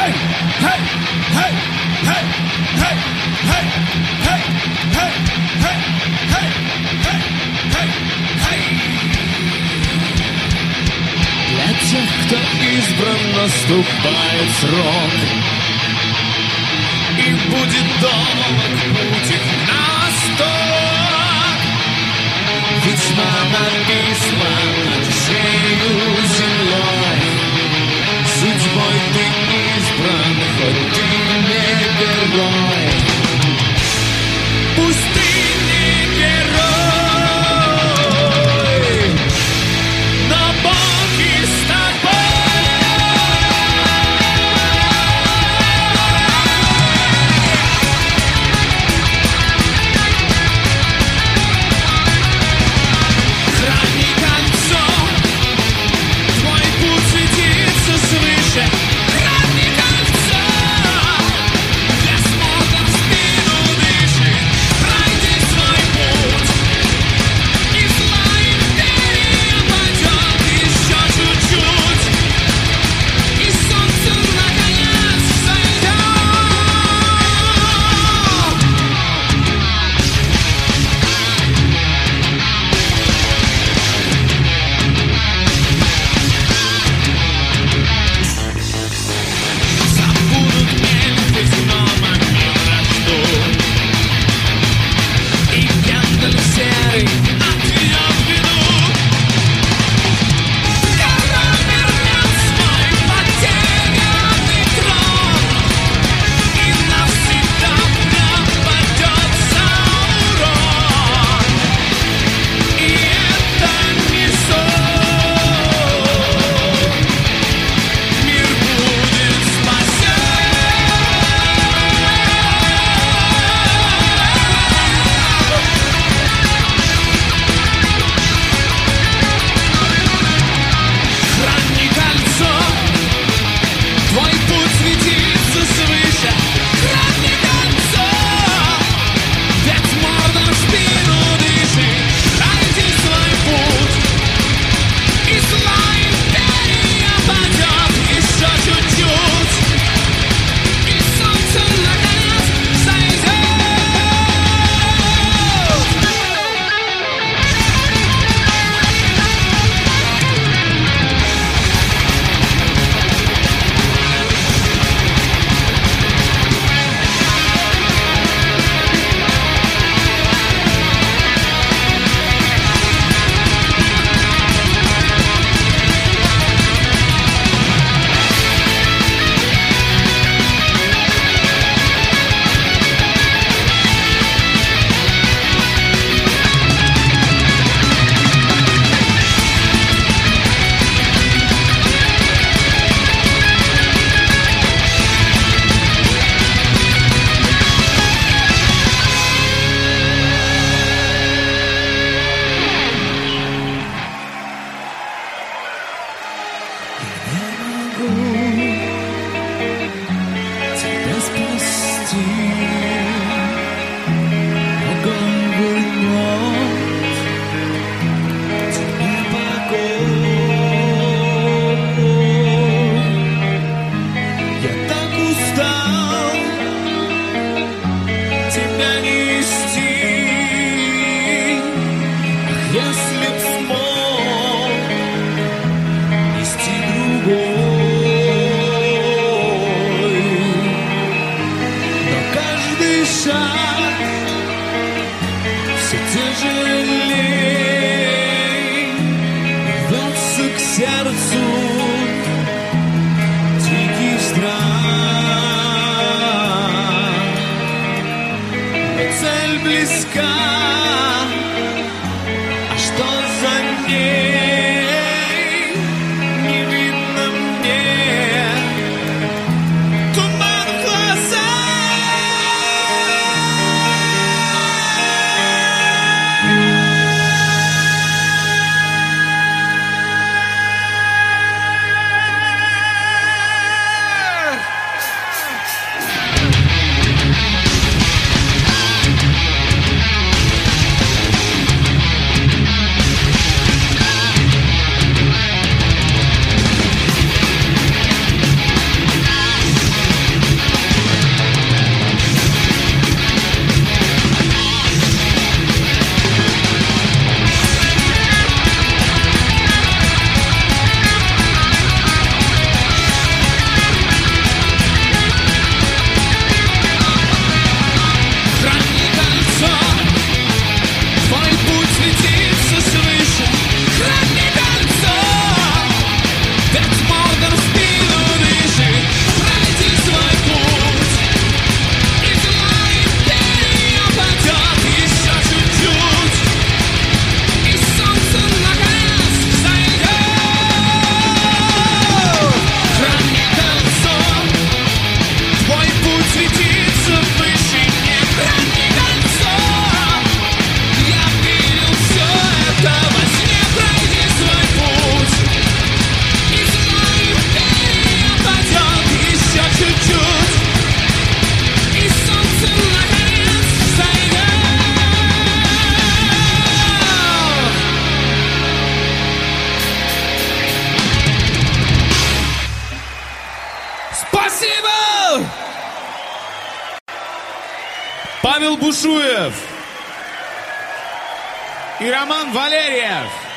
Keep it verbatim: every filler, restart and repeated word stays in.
Для тех, кто избран, наступает срок, и будет долг путь их на восток. Весьма нависла над шею землей, судьбой ты избран, хоть ты не герой. Пусть ты не герой, но Бог и с тобой. Храни кольцо, твой путь светится свыше. Храни кольцо, бессмертно в спину дышит. Пройди свой путь, и зла империя падет еще чуть-чуть, и солнце наконец сойдет. Забудут эльфы гномов мироту, и Гендальф серый отведет беду. Король вернет свой потерянный трон, и навсегда пропадет Саурон. И это не сон, мир будет спасен. Храни кольцо, твой путь светится свыше. Храни кольцо, ведь Мордор в спину дышит. Пройди свой путь, и зла империя падет еще чуть-чуть, и солнце наконец сойдет. Тебя спасти, огонь вернет тебе покой. Я так устал тебя нести, ах, если б смог нести другой. Но каждый шаг все тяжелей рвется к сердцу дикий страх. Но цель близка, а что за ней не видно мне. Туман в глазах. Павел Бушуев и Роман Валерьев.